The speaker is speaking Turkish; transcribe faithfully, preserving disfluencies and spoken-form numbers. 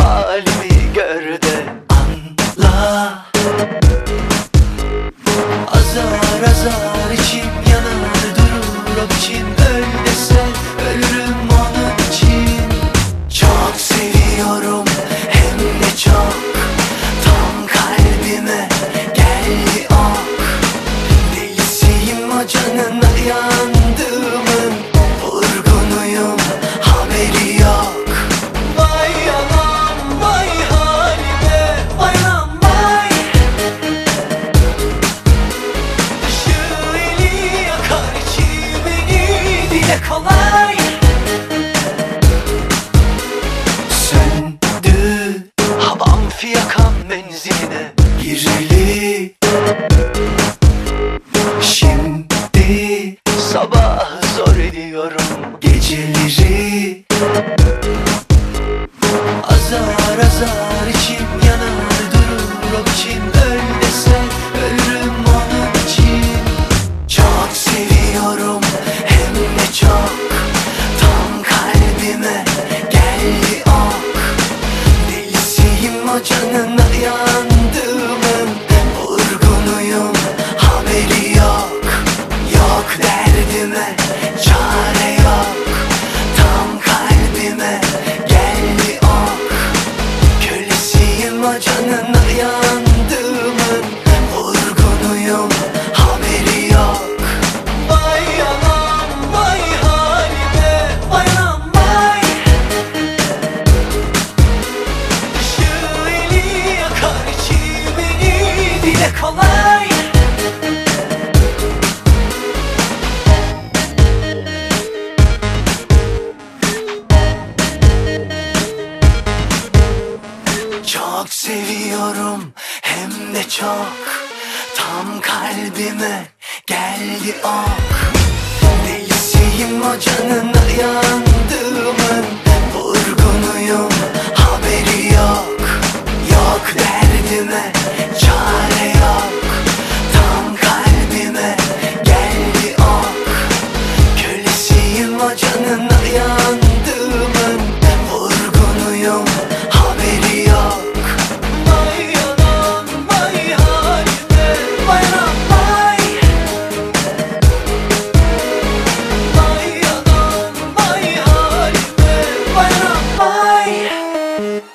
halimi gör de anla. Azar azar içim yanar durur o biçim, öl desen ölürüm onun için. Çok seviyorum hem de çok, tam kalbime geldi ok. Delisiyim o canına yandığımın, vurgunuyum haberi yok. Vay anam vay halime, vay anam vay. Taşı eli yakar içimini, dile kolay. Söndü havam fiyakam menziline gireli. Şimdi sabah zor ediyorum geceleri. Azar azar içim yanar durur o biçim, öl desen ölürüm onun için. Çok seviyorum hem de çok, tam kalbime geldi ok. Delisiyim o canına yandığımın, vurgunuyum haberi yok. Yok derdime çare yok, tam kalbime geldi ok. Kölesiyim o canına yandığımın, vurgunuyum haberi yok. Vay anam vay halime, vay anam vay. Taşı eli yakar içimini, dile kolay. Çok seviyorum hem de çok, tam kalbime geldi ok. Delisiyim o canına yandığımın, vurgunuyum haberi yok. Yok derdime çare yok, tam kalbime geldi ok. Kölesiyim o canına yandığımın, vurgunuyum haberi yok. Vay anam vay halime, vay anam vay. Vay anam vay halime, vay anam vay.